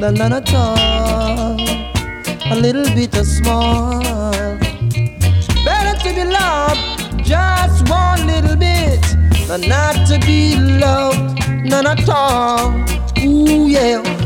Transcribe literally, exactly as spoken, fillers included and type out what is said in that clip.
than none at all. A little bit of small. Better to be loved just one little bit than not to be loved none at all. Ooh yeah.